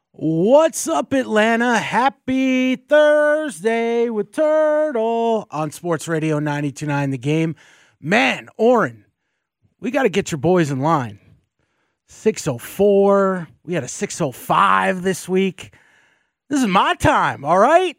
What's up, Atlanta? Happy Thursday with Turtle on Sports Radio 92.9 The Game. Man, Oren, we got to get your boys in line. 6:04. We had a 6:05 this week. This is my time, all right?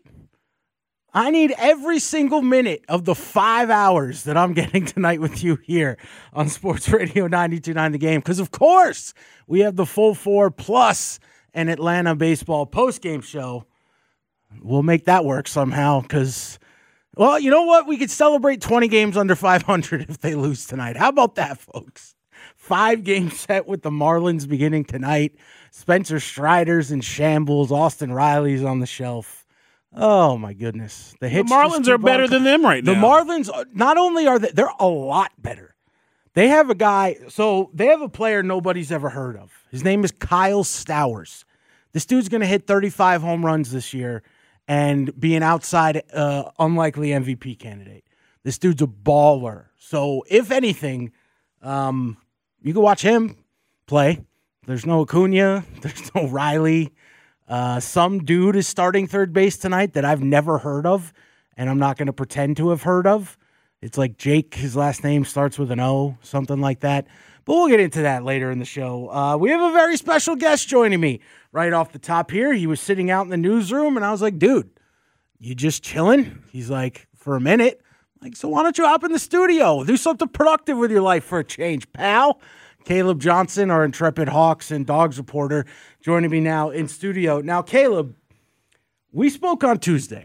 I need every single minute of the 5 hours that I'm getting tonight with you here on Sports Radio 92.9 The Game. Because, of course, we have the full 4 plus an Atlanta baseball postgame show. We'll make that work somehow because, well, you know what? We could celebrate 20 games under 500 if they lose tonight. How about that, folks? 5-game set with the Marlins beginning tonight. Spencer Strider's in shambles. Austin Riley's on the shelf. Oh, my goodness. The Marlins are better than them right now. The Marlins, not only are they're a lot better. They have a guy, so they have a player nobody's ever heard of. His name is Kyle Stowers. This dude's going to hit 35 home runs this year and be an outside unlikely MVP candidate. This dude's a baller. So, if anything, you can watch him play. There's no Acuna. There's no Riley. Some dude is starting third base tonight that I've never heard of, and I'm not going to pretend to have heard of. It's like Jake, his last name starts with an O, something like that. But we'll get into that later in the show. We have a very special guest joining me right off the top here. He was sitting out in the newsroom, and I was like, dude, you just chilling? He's like, for a minute. I'm like, so why don't you hop in the studio? Do something productive with your life for a change, pal. Caleb Johnson, our intrepid Hawks and Dogs reporter, joining me now in studio. Now, Caleb, we spoke on Tuesday,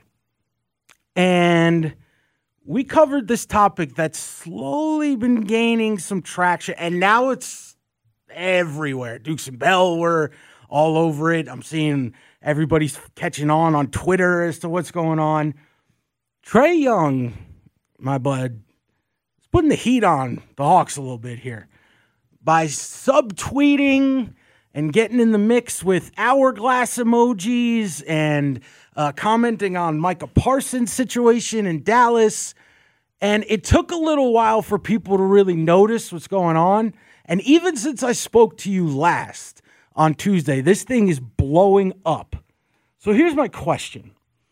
and we covered this topic that's slowly been gaining some traction, and now it's everywhere. Dukes and Bell were all over it. I'm seeing everybody's catching on Twitter as to what's going on. Trae Young, my bud, is putting the heat on the Hawks a little bit here by subtweeting and getting in the mix with hourglass emojis and commenting on Micah Parsons' situation in Dallas. And it took a little while for people to really notice what's going on. And even since I spoke to you last on Tuesday, this thing is blowing up. So here's my question.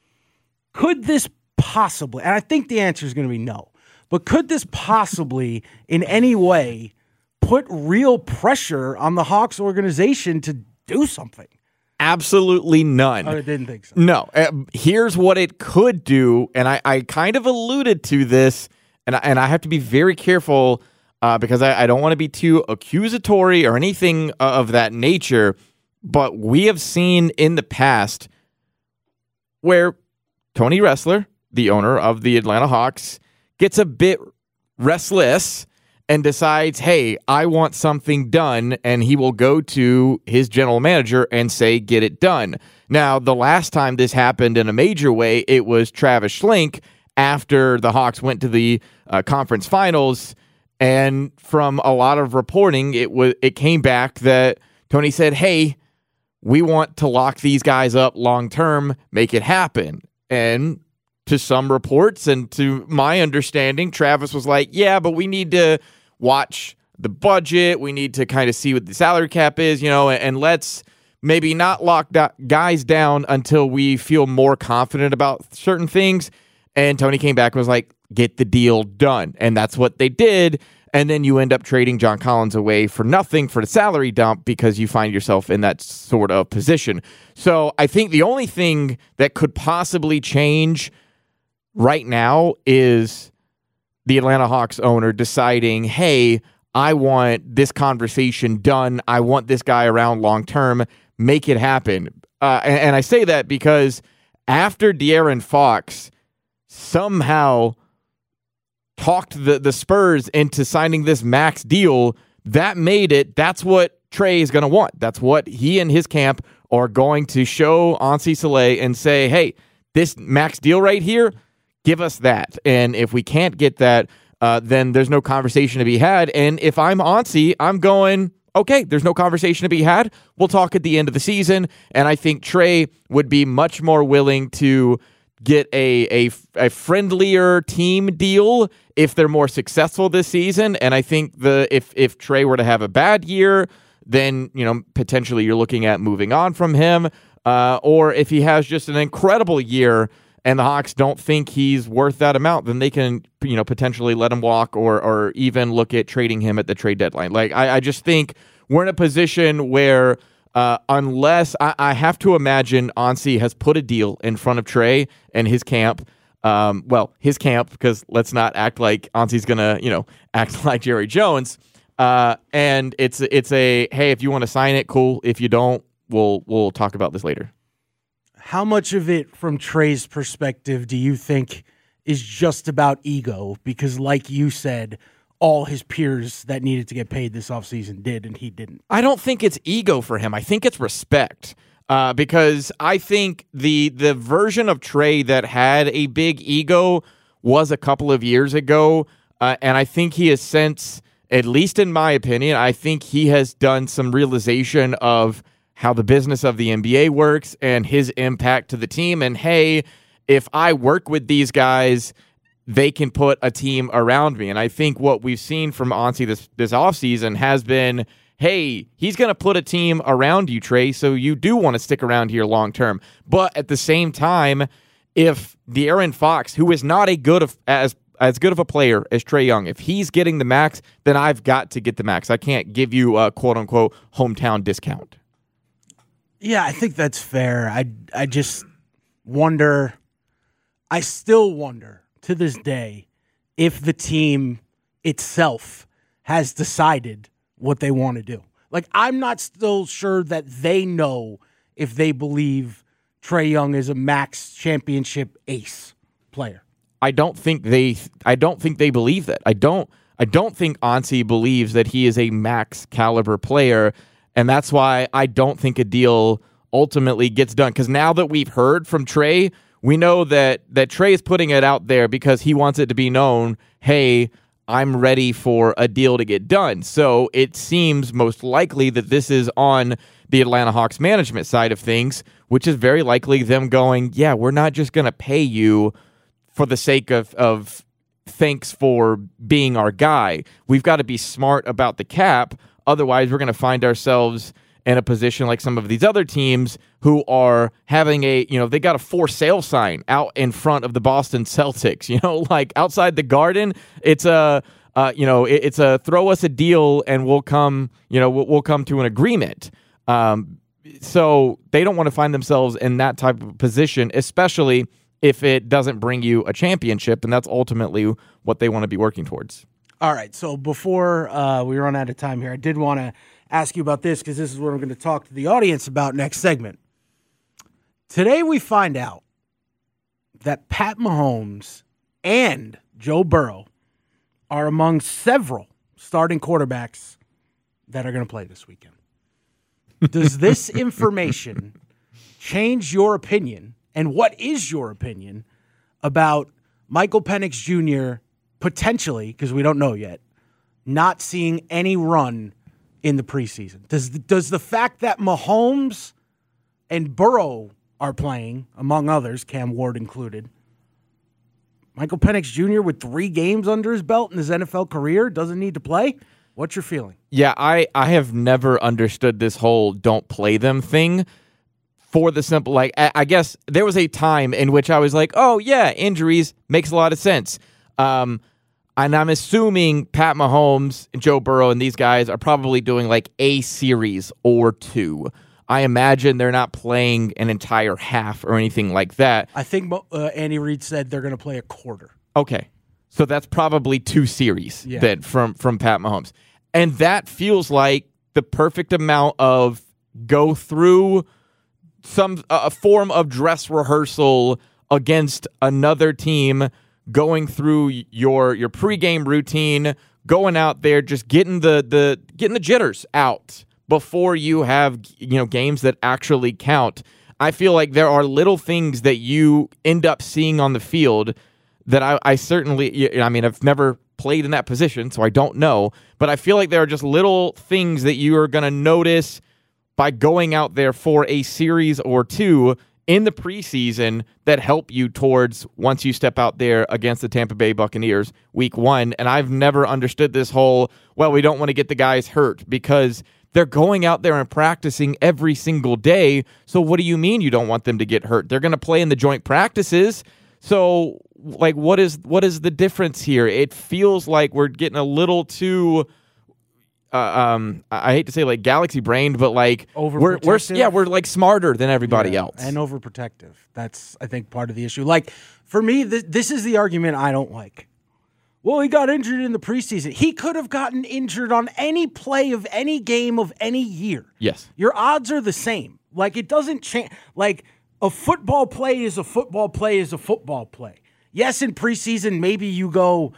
Could this possibly, and I think the answer is going to be no, but could this possibly in any way put real pressure on the Hawks organization to do something? Absolutely none. I didn't think so. No. Here's what it could do, and I kind of alluded to this, and I have to be very careful because I don't want to be too accusatory or anything of that nature, but we have seen in the past where Tony Ressler, the owner of the Atlanta Hawks, gets a bit restless and decides, hey, I want something done, and he will go to his general manager and say, get it done. Now, the last time this happened in a major way, it was Travis Schlenk after the Hawks went to the conference finals, and from a lot of reporting, it came back that Tony said, hey, we want to lock these guys up long-term, make it happen. And to some reports and to my understanding, Travis was like, yeah, but we need to watch the budget. We need to kind of see what the salary cap is, and let's maybe not lock guys down until we feel more confident about certain things. And Tony came back and was like, get the deal done. And that's what they did. And then you end up trading John Collins away for nothing for the salary dump because you find yourself in that sort of position. So I think the only thing that could possibly change right now is the Atlanta Hawks owner deciding, hey, I want this conversation done. I want this guy around long term. Make it happen. And I say that because after De'Aaron Fox somehow talked the Spurs into signing this max deal, that's what Trae is going to want. That's what he and his camp are going to show Ansi Saleh and say, hey, this max deal right here, give us that. And if we can't get that, then there's no conversation to be had. And if I'm Ansi, I'm going, okay, there's no conversation to be had. We'll talk at the end of the season. And I think Trae would be much more willing to get a friendlier team deal if they're more successful this season. And I think if Trae were to have a bad year, then, potentially you're looking at moving on from him. Or if he has just an incredible year and the Hawks don't think he's worth that amount, then they can, potentially let him walk or even look at trading him at the trade deadline. Like, I just think we're in a position where unless I have to imagine Anssi has put a deal in front of Trae and his camp. His camp, because let's not act like Ansi's going to, act like Jerry Jones. And it's a, hey, if you want to sign it, cool. If you don't, we'll talk about this later. How much of it, from Trae's perspective, do you think is just about ego? Because like you said, all his peers that needed to get paid this offseason did, and he didn't. I don't think it's ego for him. I think it's respect. Because I think the version of Trae that had a big ego was a couple of years ago, and I think he has since, at least in my opinion, I think he has done some realization of how the business of the NBA works and his impact to the team. And hey, if I work with these guys, they can put a team around me. And I think what we've seen from Anssi this offseason has been, hey, he's going to put a team around you, Trae, so you do want to stick around here long term. But at the same time, if De'Aaron Fox, who is not as good of a player as Trae Young, if he's getting the max, then I've got to get the max. I can't give you a quote-unquote hometown discount. Yeah, I think that's fair. I just wonder, I still wonder to this day if the team itself has decided what they want to do. Like, I'm not still sure that they know if they believe Trae Young is a max championship ace player. I don't think they believe that. I don't think Anssi believes that he is a max caliber player, and that's why I don't think a deal ultimately gets done. Because now that we've heard from Trae, we know that Trae is putting it out there because he wants it to be known, hey, I'm ready for a deal to get done. So it seems most likely that this is on the Atlanta Hawks management side of things, which is very likely them going, yeah, we're not just going to pay you for the sake of thanks for being our guy. We've got to be smart about the cap. Otherwise, we're going to find ourselves in a position like some of these other teams who are having they got a for sale sign out in front of the Boston Celtics, like outside the Garden. It's it's a throw us a deal and we'll come to an agreement. So they don't want to find themselves in that type of position, especially if it doesn't bring you a championship, and that's ultimately what they want to be working towards. All right, so before we run out of time here, I did want to ask you about this because this is what I'm going to talk to the audience about next segment. Today we find out that Pat Mahomes and Joe Burrow are among several starting quarterbacks that are going to play this weekend. Does this information change your opinion, and what is your opinion about Michael Penix Jr. potentially, because we don't know yet, not seeing any run in the preseason? Does the fact that Mahomes and Burrow are playing, among others, Cam Ward included, Michael Penix Jr. with 3 games under his belt in his NFL career doesn't need to play? What's your feeling? Yeah, I have never understood this whole don't play them thing for the simple, I guess there was a time in which I was like, oh yeah, injuries makes a lot of sense. And I'm assuming Pat Mahomes and Joe Burrow and these guys are probably doing like a series or 2. I imagine they're not playing an entire half or anything like that. I think Andy Reid said they're going to play a quarter. Okay. So that's probably 2 series then from Pat Mahomes. And that feels like the perfect amount of go through a form of dress rehearsal against another team, going through your pregame routine, going out there, just getting the jitters out before you have games that actually count. I feel like there are little things that you end up seeing on the field that I certainly, I've never played in that position, so I don't know, but I feel like there are just little things that you are going to notice by going out there for a series or 2 in the preseason that help you towards once you step out there against the Tampa Bay Buccaneers week 1. And I've never understood this whole, we don't want to get the guys hurt, because They're going out there and practicing every single day. So what do you mean you don't want them to get hurt? They're going to play in the joint practices. So like, what is the difference here? It feels like we're getting a little too, I hate to say like galaxy brained, but like we're like smarter than everybody else and overprotective. That's, I think, part of the issue. Like for me, this is the argument I don't like. Well, he got injured in the preseason. He could have gotten injured on any play of any game of any year. Yes. Your odds are the same. Like, it doesn't change. Like, a football play is a football play is a football play. Yes, in preseason, maybe you go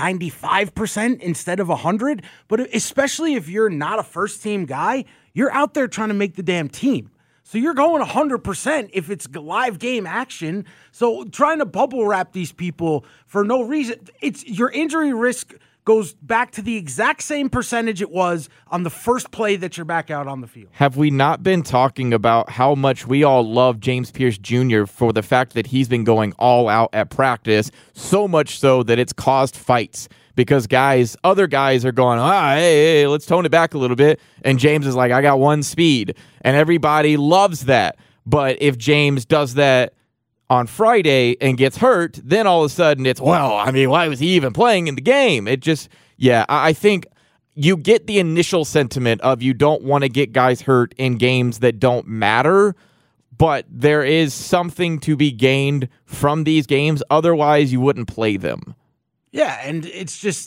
95% instead of 100, but especially if you're not a first-team guy, you're out there trying to make the damn team. So you're going 100% if it's live game action. So trying to bubble wrap these people for no reason, it's your injury risk goes back to the exact same percentage it was on the first play that you're back out on the field. Have we not been talking about how much we all love James Pierce Jr. for the fact that he's been going all out at practice, so much so that it's caused fights? Because other guys are going, hey, let's tone it back a little bit. And James is like, I got one speed. And everybody loves that. But if James does that on Friday and gets hurt, then all of a sudden it's, why was he even playing in the game? It just, I think you get the initial sentiment of you don't want to get guys hurt in games that don't matter. But there is something to be gained from these games. Otherwise, you wouldn't play them. Yeah, and it's just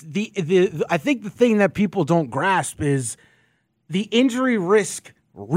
I think the thing that people don't grasp is the injury risk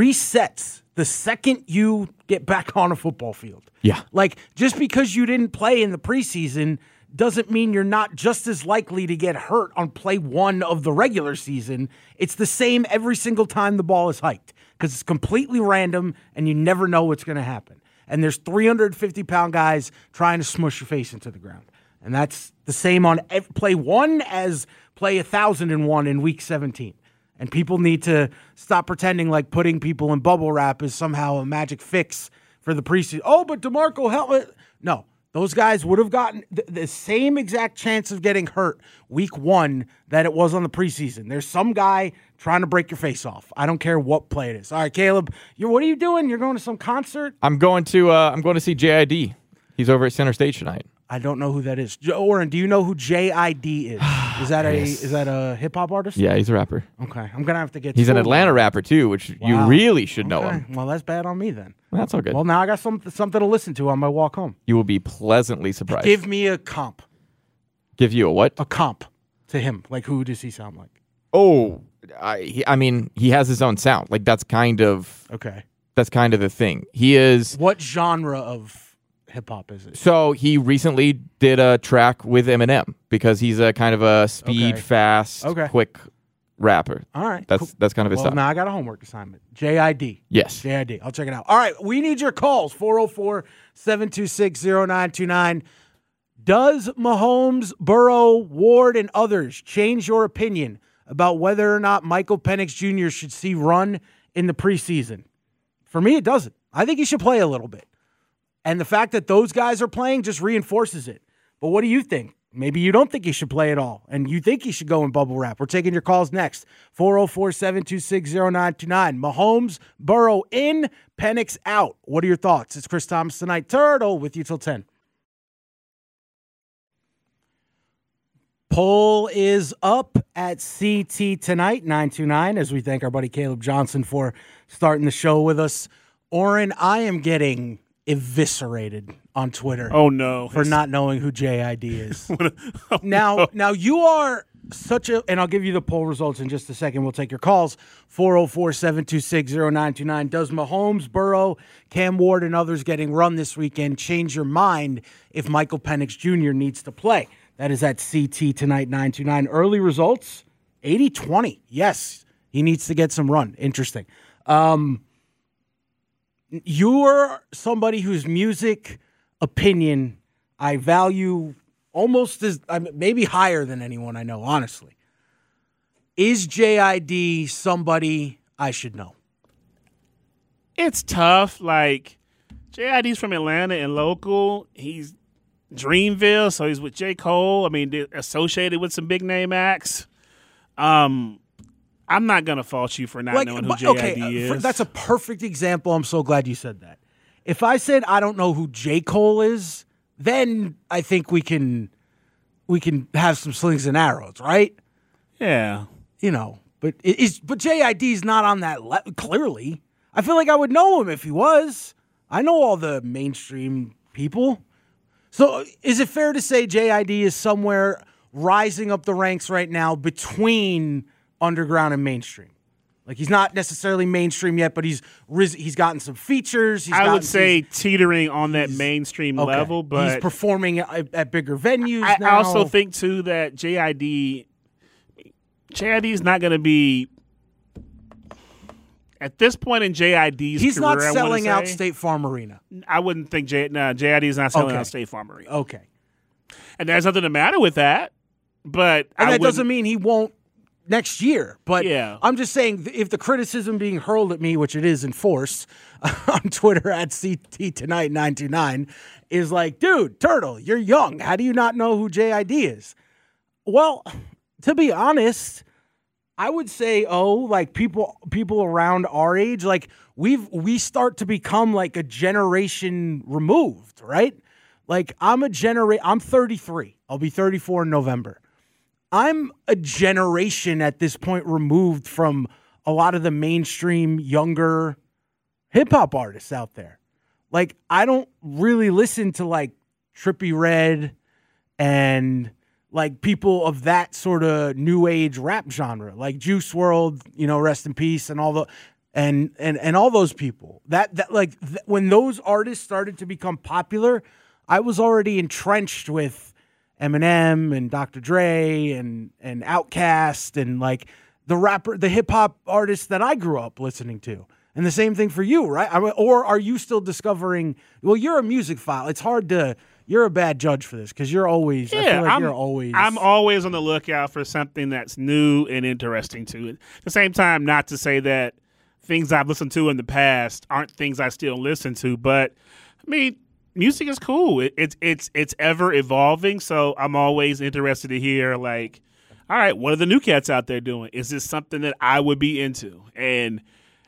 resets the second you get back on a football field. Yeah. Like, just because you didn't play in the preseason doesn't mean you're not just as likely to get hurt on play one of the regular season. It's the same every single time the ball is hiked because it's completely random and you never know what's going to happen. And there's 350-pound guys trying to smush your face into the ground. And that's the same on play one as play 1,001 in week 17. And people need to stop pretending like putting people in bubble wrap is somehow a magic fix for the preseason. Oh, but DeMarco helped. No, those guys would have gotten the same exact chance of getting hurt week one that it was on the preseason. There's some guy trying to break your face off. I don't care what play it is. All right, Caleb, what are you doing? You're going to some concert? I'm going to see JID. He's over at Center Stage tonight. I don't know who that is. Oren, do you know who JID is? Is that a hip hop artist? Yeah, he's a rapper. Okay, I'm gonna have to get. He's an Atlanta rapper too, which you really should know him. Well, that's bad on me then. Well, that's all good. Well, now I got something to listen to on my walk home. You will be pleasantly surprised. Give me a comp. Give you a what? A comp to him. Like, who does he sound like? Oh, I mean, he has his own sound. Like, that's kind of okay. That's kind of the thing. He is. What genre of hip-hop is it? So he recently did a track with Eminem because he's a kind of a speed, fast, quick rapper. All right. That's kind of his style. Now I got a homework assignment. JID. Yes. JID. I'll check it out. All right. We need your calls. 404-726-0929. Does Mahomes, Burrow, Ward, and others change your opinion about whether or not Michael Penix Jr. should see run in the preseason? For me, it doesn't. I think he should play a little bit. And the fact that those guys are playing just reinforces it. But what do you think? Maybe you don't think he should play at all, and you think he should go in bubble wrap. We're taking your calls next. 404-726-0929. Mahomes, Burrow in, Penix out. What are your thoughts? It's Chris Thomas tonight. Turtle with you till 10. Poll is up at CT tonight, 929, as we thank our buddy Caleb Johnson for starting the show with us. Oren, I am getting eviscerated on Twitter. Oh no, for not knowing who JID is. Now you are such a, and I'll give you the poll results in just a second. We'll take your calls. 404-726-0929. Does Mahomes, Burrow, Cam Ward, and others getting run this weekend change your mind if Michael Penix Jr. needs to play? That is at CT tonight, 929. Early results, 80-20. Yes, he needs to get some run. Interesting. You're somebody whose music opinion I value almost as maybe higher than anyone I know, honestly. Is JID somebody I should know? It's tough. Like, JID's from Atlanta and local. He's Dreamville, so he's with J. Cole. I mean, associated with some big name acts. I I'm not gonna fault you for not knowing who JID is. That's a perfect example. I'm so glad you said that. If I said I don't know who J. Cole is, then I think we can have some slings and arrows, right? Yeah. But JID is not on that clearly. I feel like I would know him if he was. I know all the mainstream people. So is it fair to say JID is somewhere rising up the ranks right now between underground and mainstream? Like he's not necessarily mainstream yet, but he's gotten some features. I would say teetering on that mainstream level, but he's performing at bigger venues now. I also think too that JID is not going to be at this point in JID's He's career. Not selling out State Farm Arena. I wouldn't think JID is not selling out State Farm Arena. Okay, and there's nothing the matter with that. But that doesn't mean he won't next year. But yeah. I'm just saying, if the criticism being hurled at me, which it is in force, on Twitter at CT Tonight 929, is like, dude, Turtle, you're young. How do you not know who JID is? Well, to be honest, I would say, like people around our age, like we start to become like a generation removed, right? Like I'm 33. I'll be 34 in November. I'm a generation at this point removed from a lot of the mainstream younger hip hop artists out there. Like I don't really listen to like Trippie Redd and like people of that sort of new age rap genre, like Juice WRLD, rest in peace, and all the and all those people. When those artists started to become popular, I was already entrenched with Eminem and Dr. Dre and Outkast and like the hip hop artists that I grew up listening to. And the same thing for you, right? Or are you still discovering? Well, you're a music file. It's hard to. You're a bad judge for this because you're always. Yeah, I feel like you're always. I'm always on the lookout for something that's new and interesting to it. At the same time, not to say that things I've listened to in the past aren't things I still listen to, but I mean, music is cool. It's ever evolving, so I'm always interested to hear like, all right, what are the new cats out there doing? Is this something that I would be into? And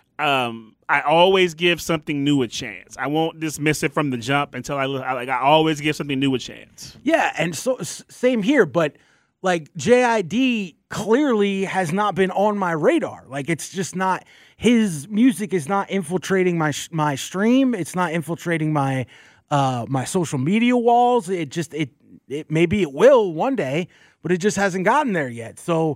I always give something new a chance. I won't dismiss it from the jump until I always give something new a chance. Yeah, and so same here, but like JID clearly has not been on my radar. Like it's just not, his music is not infiltrating my stream. It's not infiltrating my my social media walls. It maybe it will one day, but it just hasn't gotten there yet. So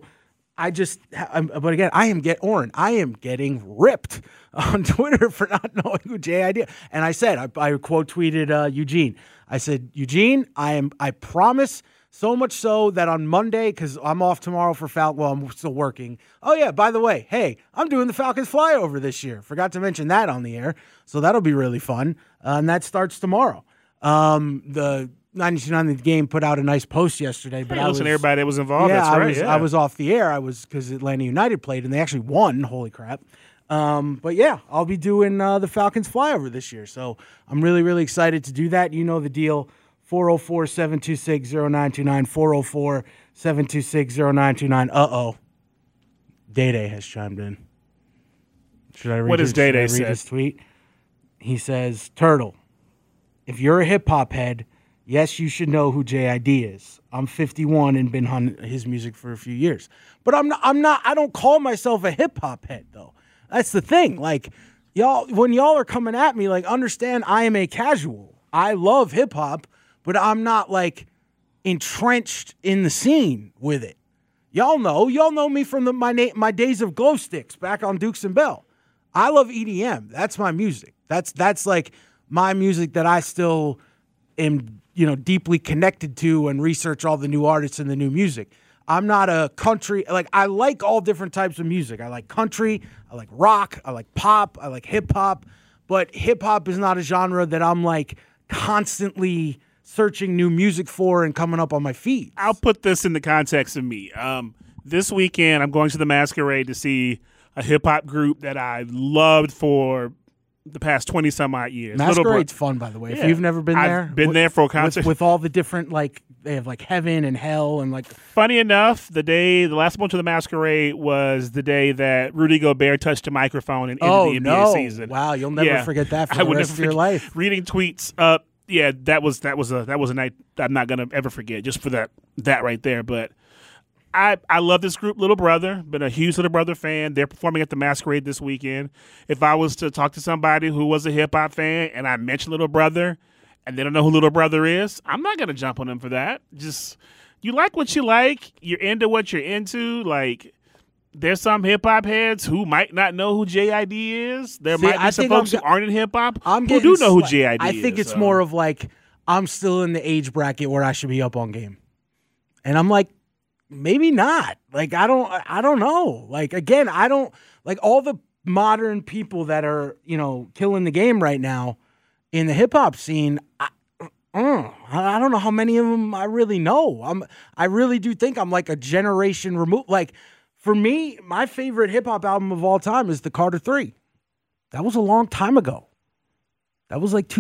but again, I am getting ripped on Twitter for not knowing who JID is. And I said, I quote tweeted Eugene. I said, Eugene, I promise, so much so that on Monday, because I'm off tomorrow for Falcon, well, I'm still working. Oh yeah, by the way, hey, I'm doing the Falcons flyover this year. Forgot to mention that on the air. So that'll be really fun. And that starts tomorrow. The 92.9 The Game put out a nice post yesterday. But listen to everybody that was involved. Yeah, that's right. I was off the air. I was because Atlanta United played and they actually won. Holy crap! But yeah, I'll be doing the Falcons flyover this year, so I'm really, really excited to do that. You know the deal. 404-726-0929. 404-726-0929. Uh-oh. Day has chimed in. Should I read what does Day read say? His tweet? He says, Turtle, if you're a hip-hop head, yes, you should know who JID is. I'm 51 and been on his music for a few years. But I don't call myself a hip-hop head, though. That's the thing. Like, when y'all are coming at me, like, understand I am a casual. I love hip-hop, but I'm not, like, entrenched in the scene with it. Y'all know me from my days of glow sticks back on Dukes and Bell. I love EDM. That's my music. That's like my music that I still am, deeply connected to and research all the new artists and the new music. I'm not a country, like I like all different types of music. I like country, I like rock, I like pop, I like hip hop, but hip hop is not a genre that I'm like constantly searching new music for and coming up on my feed. I'll put this in the context of me. This weekend, I'm going to the Masquerade to see a hip-hop group that I've loved for the past 20-some-odd years. Masquerade's fun, by the way. Yeah. If you've never been there. I've been there for a concert. With all the different, like, they have like heaven and hell and like. Funny enough, the last Bunch of the Masquerade was the day that Rudy Gobert touched the microphone and ended the NBA season. Wow, you'll never forget that for the rest of your life. Reading tweets up, that was a night I'm not gonna ever forget, just for that right there. But I love this group, Little Brother. Been a huge Little Brother fan. They're performing at the Masquerade this weekend. If I was to talk to somebody who was a hip hop fan and I mentioned Little Brother and they don't know who Little Brother is, I'm not gonna jump on them for that. Just, you like what you like. You're into what you're into. Like, there's some hip hop heads who might not know who JID is. There might be some folks who aren't in hip hop who do know who JID is. I think it's more of like, I'm still in the age bracket where I should be up on game, and I'm like, maybe not. Like, I don't know. Like, again, I don't like all the modern people that are, killing the game right now in the hip hop scene. I don't know how many of them I really know. I really do think I'm like a generation removed. Like, for me, my favorite hip hop album of all time is the Carter 3. That was a long time ago. That was like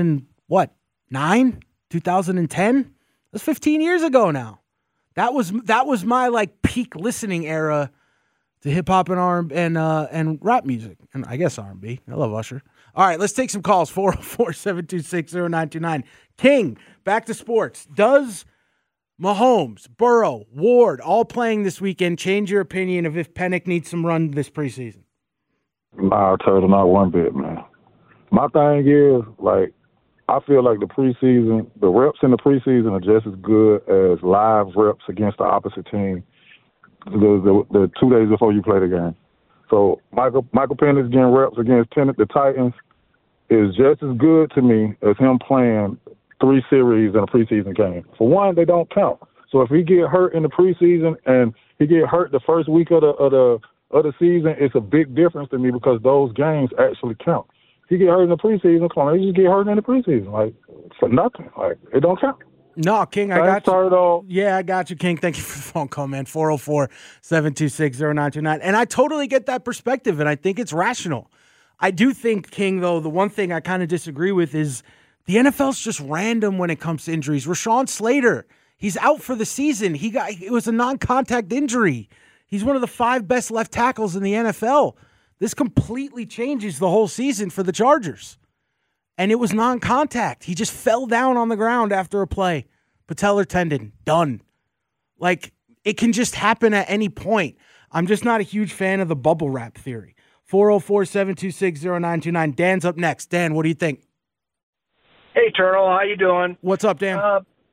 2009, 2010. That's 15 years ago now. That was my like peak listening era to hip hop and and rap music, and I guess R&B. I love Usher. All right, let's take some calls. 404-726-0929. King, back to sports. Does Mahomes, Burrow, Ward, all playing this weekend change your opinion of if Pennick needs some run this preseason? Nah, Turtle, not one bit, man. My thing is, like, I feel like the reps in the preseason are just as good as live reps against the opposite team the 2 days before you play the game. So Michael Penix getting reps against the Titans is just as good to me as him playing 3 series in a preseason game. For one, they don't count. So if he get hurt in the preseason and he get hurt the first week of the season, it's a big difference to me because those games actually count. He get hurt in the preseason, come on, he just get hurt in the preseason, like, for nothing. Like, it don't count. No, King, I got you. Yeah, I got you, King. Thank you for the phone call, man. 404-726-0929. And I totally get that perspective, and I think it's rational. I do think, King, though, the one thing I kind of disagree with is the NFL's just random when it comes to injuries. Rashawn Slater, he's out for the season. It was a non-contact injury. He's one of the 5 best left tackles in the NFL. This completely changes the whole season for the Chargers. And it was non-contact. He just fell down on the ground after a play. Patellar tendon, done. Like, it can just happen at any point. I'm just not a huge fan of the bubble wrap theory. 404-726-0929. Dan's up next. Dan, what do you think? Hey, Turtle, how you doing? What's up, Dan?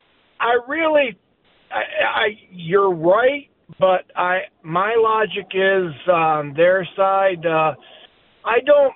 You're right. But my logic is on their side. I don't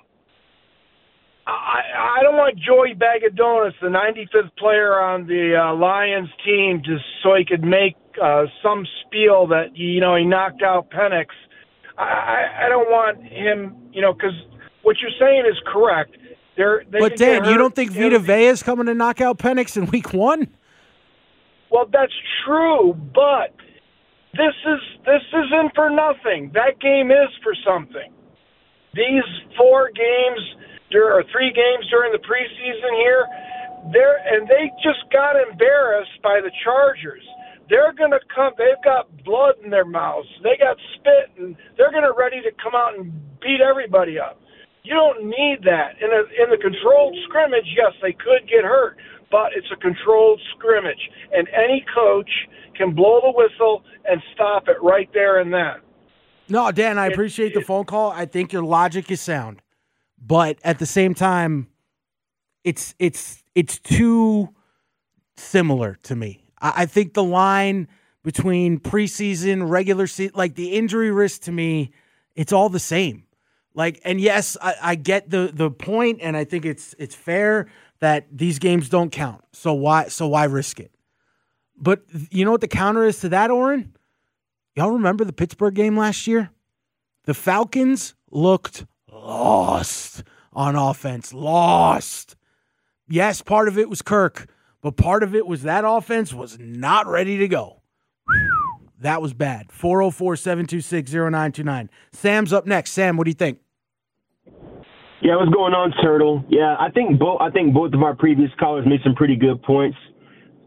want Joey Bag of Donuts, the 95th player on the Lions team, just so he could make some spiel that he knocked out Penix. I don't want him, because what you're saying is correct. But Dan, you don't think Vita Vea is coming to knock out Penix in week 1? Well, that's true, but this isn't for nothing. That game is for something. These 4 games, there are 3 games during the preseason here, they just got embarrassed by the Chargers. They're going to come. They've got blood in their mouths. They got spit, and they're going to ready to come out and beat everybody up. You don't need that. In the controlled scrimmage, yes, they could get hurt, but it's a controlled scrimmage, and any coach can blow the whistle and stop it right there and then. No, Dan, I appreciate the phone call. I think your logic is sound, but at the same time, it's too similar to me. I think the line between preseason, regular season, like the injury risk to me, it's all the same. Like, and yes, I get the point, and I think it's fair that these games don't count. So why risk it? But you know what the counter is to that, Oren? Y'all remember the Pittsburgh game last year? The Falcons looked lost on offense. Lost. Yes, part of it was Kirk, but part of it was that offense was not ready to go. That was bad. 404-726-0929. Sam's up next. Sam, what do you think? Yeah, what's going on, Turtle? Yeah, I think both of our previous callers made some pretty good points.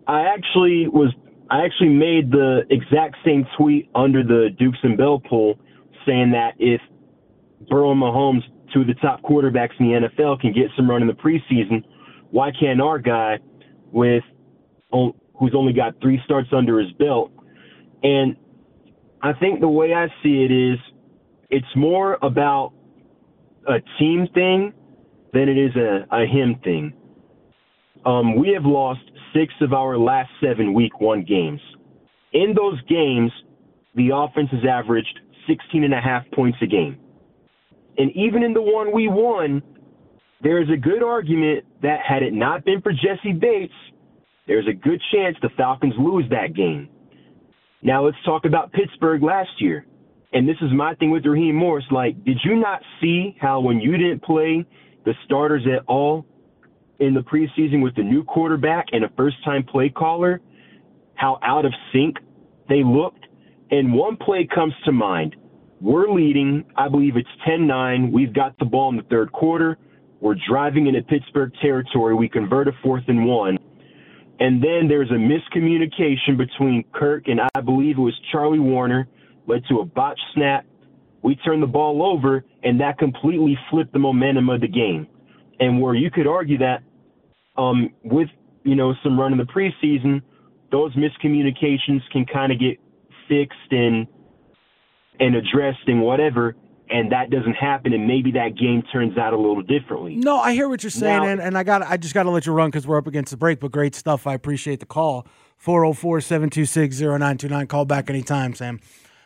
I actually made the exact same tweet under the Dukes and Bell poll, saying that if Burrow and Mahomes, two of the top quarterbacks in the NFL, can get some run in the preseason, why can't our guy who's only got 3 starts under his belt? And I think the way I see it is, it's more about a team thing than it is a him thing. We have lost 6 of our last 7 week 1 games. In those games, the offense has averaged 16.5 points a game. And even in the one we won, there is a good argument that had it not been for Jesse Bates, there's a good chance the Falcons lose that game. Now let's talk about Pittsburgh last year. And this is my thing with Raheem Morris. Like, did you not see how when you didn't play the starters at all in the preseason with the new quarterback and a first-time play caller, how out of sync they looked? And one play comes to mind. We're leading, I believe it's 10-9. We've got the ball in the third quarter. We're driving into Pittsburgh territory. We convert a 4th and 1. And then there's a miscommunication between Kirk and I believe it was Charlie Warner, led to a botched snap. We turned the ball over, and that completely flipped the momentum of the game. And where you could argue that with, some run in the preseason, those miscommunications can kind of get fixed and addressed and whatever, and that doesn't happen, and maybe that game turns out a little differently. No, I hear what you're saying, Now, and I just got to let you run because we're up against the break, but great stuff. I appreciate the call. 404-726-0929. Call back anytime, Sam.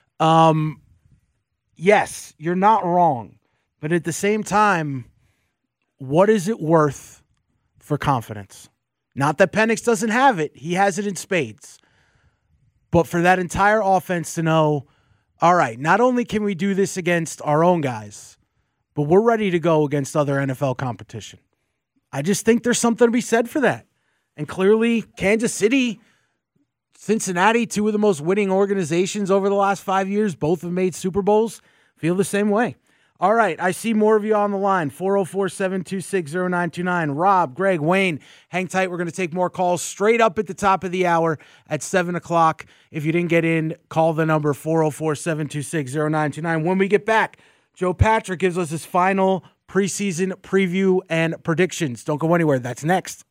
Yes, you're not wrong, but at the same time, what is it worth for confidence? Not that Penix doesn't have it. He has it in spades. But for that entire offense to know, all right, not only can we do this against our own guys, but we're ready to go against other NFL competition. I just think there's something to be said for that. And clearly, Kansas City, Cincinnati, 2 of the most winning organizations over the last 5 years, both have made Super Bowls, feel the same way. All right, I see more of you on the line, 404-726-0929. Rob, Greg, Wayne, hang tight. We're going to take more calls straight up at the top of the hour at 7 o'clock. If you didn't get in, call the number 404-726-0929. When we get back, Joe Patrick gives us his final preseason preview and predictions. Don't go anywhere. That's next.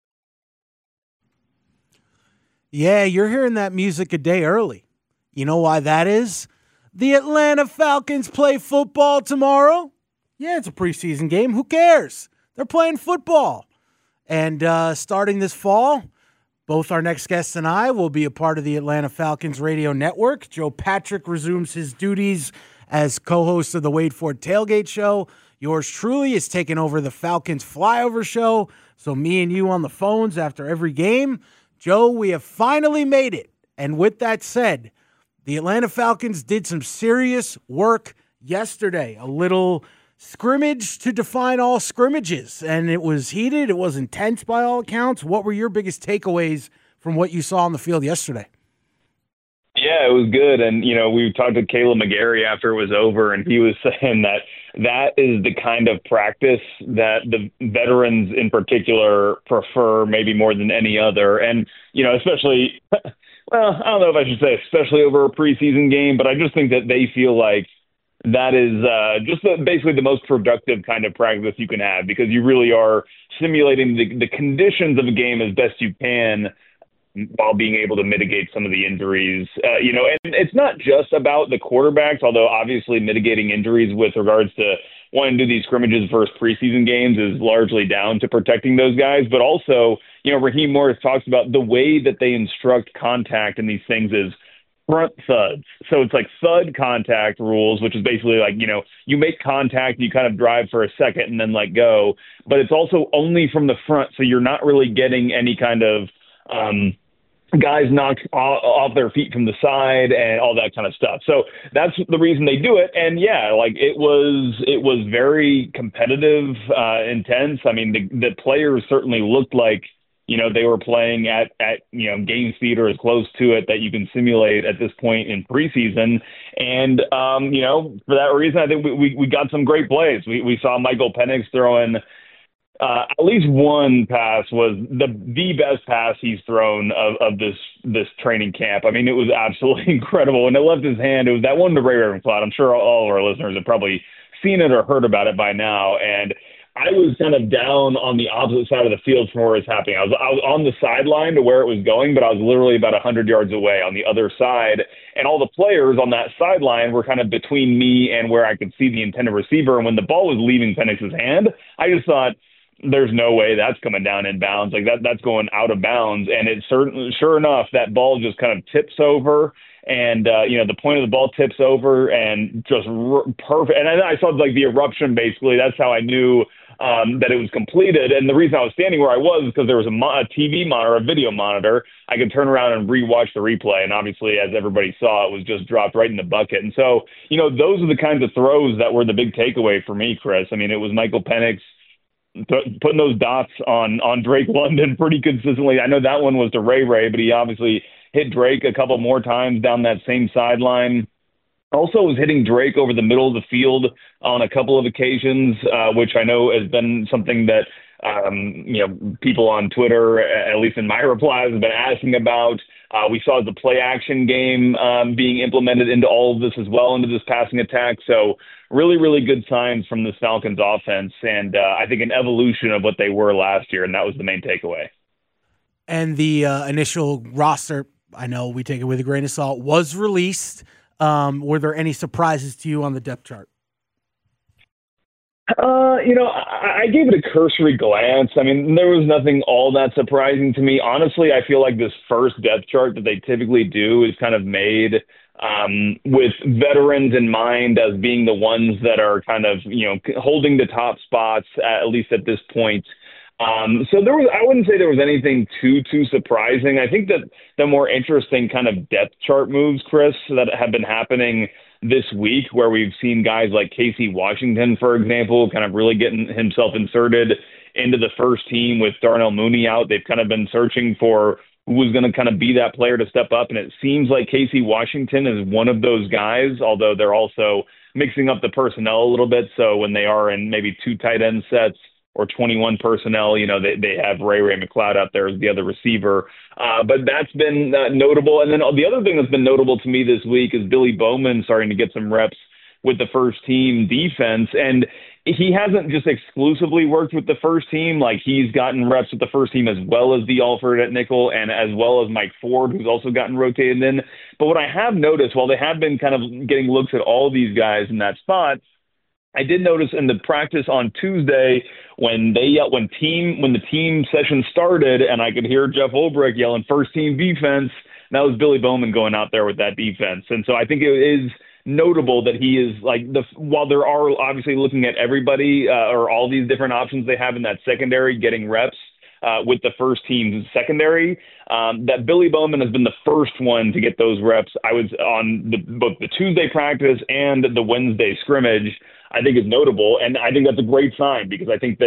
Yeah, you're hearing that music a day early. You know why that is? The Atlanta Falcons play football tomorrow. Yeah, it's a preseason game. Who cares? They're playing football. And starting this fall, both our next guests and I will be a part of the Atlanta Falcons radio network. Joe Patrick resumes his duties as co-host of the Wade Ford Tailgate Show. Yours truly is taking over the Falcons Flyover Show. So me and you on the phones after every game. Joe, we have finally made it. And with that said, the Atlanta Falcons did some serious work yesterday. A little scrimmage to define all scrimmages. And it was heated. It was intense by all accounts. What were your biggest takeaways from what you saw on the field yesterday? Yeah, it was good. And, we talked to Caleb McGarry after it was over, and he was saying that is the kind of practice that the veterans in particular prefer maybe more than any other. And, especially – well, I don't know if I should say especially over a preseason game, but I just think that they feel like that is basically the most productive kind of practice you can have, because you really are simulating the conditions of a game as best you can while being able to mitigate some of the injuries. And it's not just about the quarterbacks, although obviously mitigating injuries with regards to wanting to do these scrimmages versus preseason games is largely down to protecting those guys. But also, Raheem Morris talks about the way that they instruct contact in these things is front thuds. So it's like thud contact rules, which is basically like, you make contact, you kind of drive for a second and then let go. But it's also only from the front, so you're not really getting any kind of guys knocked off their feet from the side and all that kind of stuff. So that's the reason they do it. And yeah, like it was very competitive, intense. I mean, the players certainly looked like, they were playing at game speed or as close to it that you can simulate at this point in preseason. And, for that reason, I think we got some great plays. We saw Michael Penix throwing at least one pass was the best pass he's thrown of this training camp. I mean, it was absolutely incredible. And it left his hand. It was that one to Ray McCloud. I'm sure all of our listeners have probably seen it or heard about it by now. And I was kind of down on the opposite side of the field from where it was happening. I was on the sideline to where it was going, but I was literally about 100 yards away on the other side. And all the players on that sideline were kind of between me and where I could see the intended receiver. And when the ball was leaving Penix's hand, I just thought, there's no way that's coming down in bounds. Like that's going out of bounds. And it certainly, sure enough, that ball just kind of tips over. And, the point of the ball tips over and just perfect. And I saw like the eruption, basically. That's how I knew that it was completed. And the reason I was standing where I was because there was a TV monitor, a video monitor. I could turn around and rewatch the replay. And obviously, as everybody saw, it was just dropped right in the bucket. And so, those are the kinds of throws that were the big takeaway for me, Chris. I mean, it was Michael Penix putting those dots on Drake London pretty consistently. I know that one was to Ray, but he obviously hit Drake a couple more times down that same sideline. Also was hitting Drake over the middle of the field on a couple of occasions, which I know has been something that people on Twitter, at least in my replies, have been asking about. We saw the play action game being implemented into all of this as well, into this passing attack. So really, really good signs from this Falcons offense. And I think an evolution of what they were last year. And that was the main takeaway. And the initial roster, I know we take it with a grain of salt, was released. Were there any surprises to you on the depth chart? I gave it a cursory glance. I mean, there was nothing all that surprising to me. Honestly, I feel like this first depth chart that they typically do is kind of made with veterans in mind as being the ones that are kind of, holding the top spots, at least at this point. So I wouldn't say there was anything too surprising. I think that the more interesting kind of depth chart moves, Chris, that have been happening this week, where we've seen guys like Casey Washington, for example, kind of really getting himself inserted into the first team with Darnell Mooney out. They've kind of been searching for who was going to kind of be that player to step up. And it seems like Casey Washington is one of those guys, although they're also mixing up the personnel a little bit. So when they are in maybe two tight end sets or 21 personnel, they have Ray McCloud out there as the other receiver. But that's been notable. And then the other thing that's been notable to me this week is Billy Bowman starting to get some reps with the first team defense. And he hasn't just exclusively worked with the first team. Like, he's gotten reps with the first team as well as the Alford at nickel and as well as Mike Ford, who's also gotten rotated in. But what I have noticed, while they have been kind of getting looks at all these guys in that spot, I did notice in the practice on Tuesday when the team session started, and I could hear Jeff Ulbrich yelling "first team defense," that was Billy Bowman going out there with that defense. And so I think it is notable that he is while there are obviously looking at everybody or all these different options they have in that secondary getting reps with the first team secondary, that Billy Bowman has been the first one to get those reps. I was on both the Tuesday practice and the Wednesday scrimmage. I think is notable, and I think that's a great sign because I think that,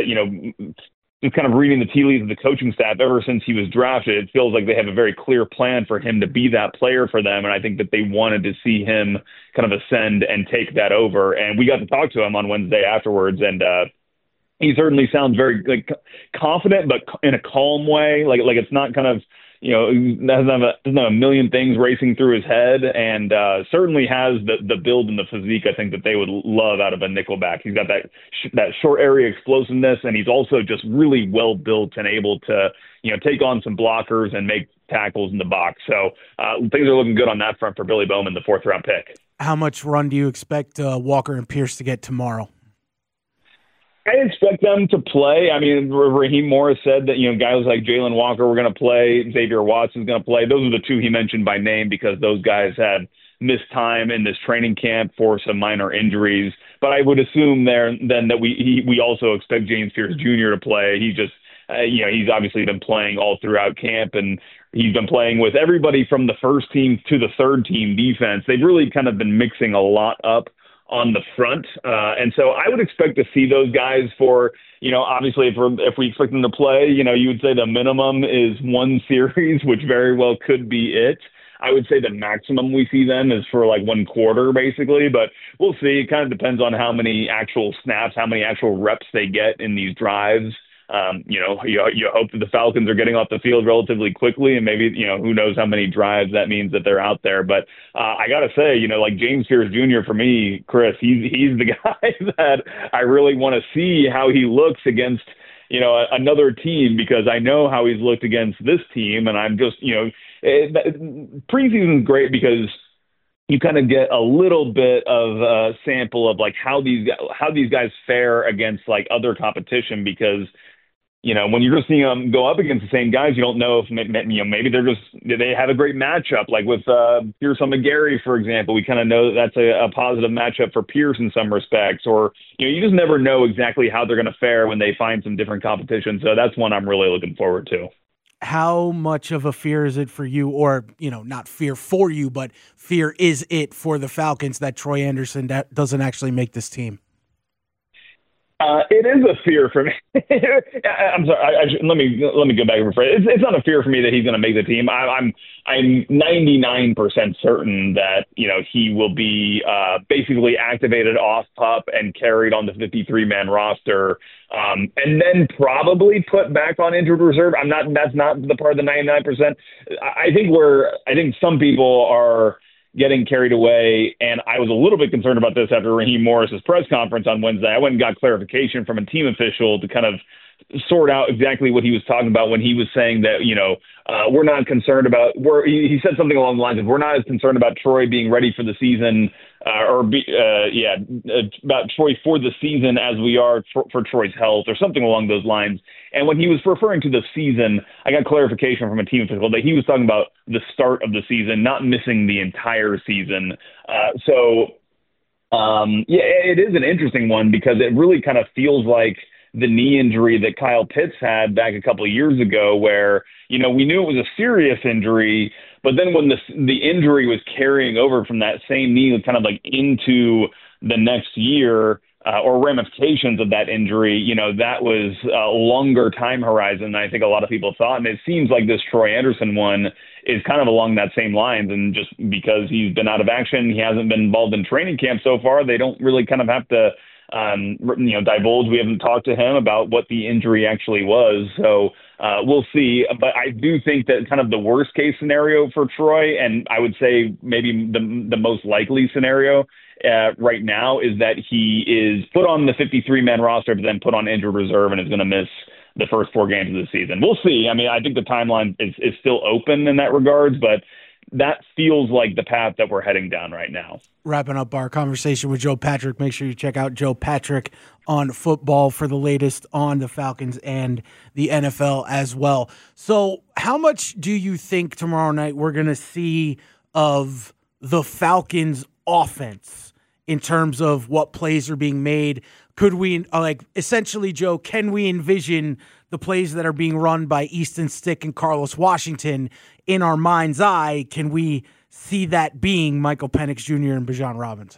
just kind of reading the tea leaves of the coaching staff ever since he was drafted, it feels like they have a very clear plan for him to be that player for them, and I think that they wanted to see him kind of ascend and take that over. And we got to talk to him on Wednesday afterwards, and he certainly sounds very confident, but in a calm way. Like it's not kind of, doesn't have a million things racing through his head, and certainly has the build and the physique I think that they would love out of a nickelback. He's got that short area explosiveness, and he's also just really well built and able to take on some blockers and make tackles in the box. So things are looking good on that front for Billy Bowman, the 4th round pick. How much run do you expect Walker and Pierce to get tomorrow? I expect them to play. I mean, Raheem Morris said that, guys like Jalen Walker were going to play, Xavier Watts is going to play. Those are the two he mentioned by name because those guys had missed time in this training camp for some minor injuries. But I would assume then that we also expect James Pierce Jr. to play. He just, he's obviously been playing all throughout camp, and he's been playing with everybody from the first team to the third team defense. They've really kind of been mixing a lot up on the front. And so I would expect to see those guys for, obviously if we expect them to play, you would say the minimum is one series, which very well could be it. I would say the maximum we see them is for like one quarter basically, but we'll see. It kind of depends on how many actual snaps, how many actual reps they get in these drives. You hope that the Falcons are getting off the field relatively quickly, and maybe, who knows how many drives that means that they're out there. But I got to say, like James Pierce Jr. for me, Chris, he's the guy that I really want to see how he looks against, another team, because I know how he's looked against this team. And I'm just, preseason is great because you kind of get a little bit of a sample of like how these guys fare against like other competition, because when you're just seeing them go up against the same guys, you don't know if maybe they have a great matchup, like with Pierce on McGarry, for example. We kind of know that's a positive matchup for Pierce in some respects, or you just never know exactly how they're going to fare when they find some different competition. So that's one I'm really looking forward to. How much of a fear is it for you, or not fear for you, but fear is it for the Falcons that Troy Anderson doesn't actually make this team? It is a fear for me. I'm sorry. Let me go back and rephrase. It's not a fear for me that he's going to make the team. I'm 99% certain that he will be basically activated off PUP and carried on the 53-man roster, and then probably put back on injured reserve. That's not the part of the 99%. I think some people are getting carried away, and I was a little bit concerned about this after Raheem Morris's press conference on Wednesday. I went and got clarification from a team official to kind of sort out exactly what he was talking about when he was saying that, we're not concerned about – he said something along the lines of, we're not as concerned about Troy being ready for the season about Troy for the season as we are for Troy's health, or something along those lines. And when he was referring to the season, I got clarification from a team official that he was talking about the start of the season, not missing the entire season. It is an interesting one, because it really kind of feels like the knee injury that Kyle Pitts had back a couple of years ago, where, we knew it was a serious injury, but then when the injury was carrying over from that same knee kind of like into the next year, or ramifications of that injury, that was a longer time horizon than I think a lot of people thought. And it seems like this Troy Anderson one is kind of along that same lines. And just because he's been out of action, he hasn't been involved in training camp so far, they don't really kind of have to divulge. We haven't talked to him about what the injury actually was. So we'll see. But I do think that kind of the worst case scenario for Troy, and I would say maybe the most likely scenario right now, is that he is put on the 53-man roster, but then put on injured reserve and is going to miss the first 4 games of the season. We'll see. I mean, I think the timeline is still open in that regard, but that feels like the path that we're heading down right now. Wrapping up our conversation with Joe Patrick, make sure you check out Joe Patrick on football for the latest on the Falcons and the NFL as well. So how much do you think tomorrow night we're going to see of the Falcons offense in terms of what plays are being made? Could we, essentially, Joe, can we envision the plays that are being run by Easton Stick and Carlos Washington in our mind's eye? Can we see that being Michael Penix Jr. and Bijan Robinson?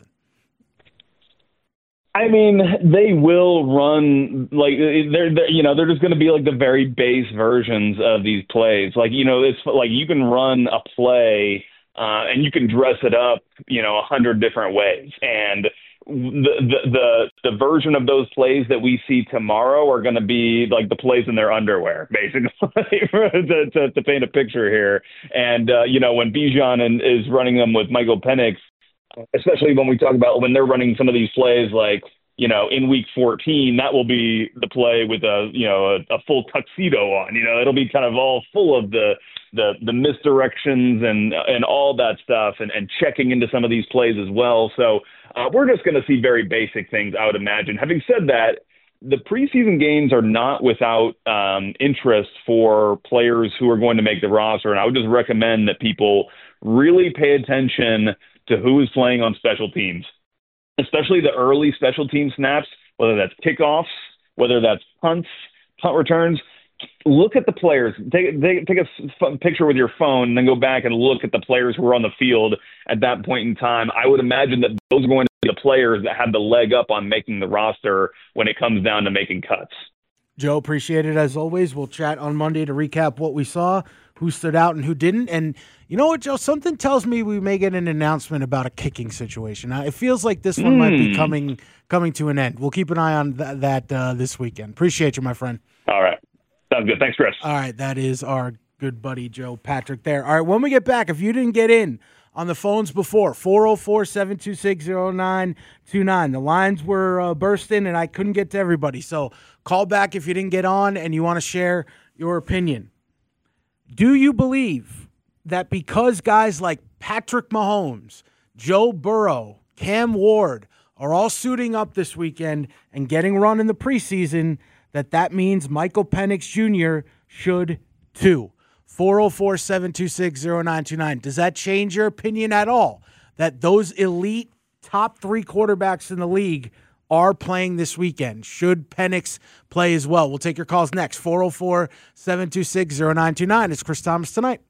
I mean, they will run they're just going to be like the very base versions of these plays. It's like you can run a play and you can dress it up, 100 different ways. And the version of those plays that we see tomorrow are going to be like the plays in their underwear, basically, to paint a picture here. And, when Bijan is running them with Michael Penix, especially when we talk about when they're running some of these plays, like, in week 14, that will be the play with a full tuxedo on, it'll be kind of all full of the misdirections and all that stuff and checking into some of these plays as well. So we're just going to see very basic things, I would imagine. Having said that, the preseason games are not without interest for players who are going to make the roster. And I would just recommend that people really pay attention to who is playing on special teams, especially the early special team snaps, whether that's kickoffs, whether that's punt returns. Look at the players. Take a picture with your phone and then go back and look at the players who were on the field at that point in time. I would imagine that those are going to be the players that have the leg up on making the roster when it comes down to making cuts. Joe, appreciate it as always. We'll chat on Monday to recap what we saw, who stood out and who didn't. And you know what, Joe? Something tells me we may get an announcement about a kicking situation. Now, it feels like this one might be coming to an end. We'll keep an eye on that this weekend. Appreciate you, my friend. All right. Sounds good. Thanks, Chris. All right, that is our good buddy Joe Patrick there. All right, when we get back, if you didn't get in on the phones before, 404-726-0929. The lines were bursting, and I couldn't get to everybody. So call back if you didn't get on and you want to share your opinion. Do you believe that because guys like Patrick Mahomes, Joe Burrow, Cam Ward are all suiting up this weekend and getting run in the preseason, that means Michael Penix Jr. should too? 404-726-0929. Does that change your opinion at all? That those elite top 3 quarterbacks in the league are playing this weekend? Should Penix play as well? We'll take your calls next. 404-726-0929. It's Chris Thomas Tonight.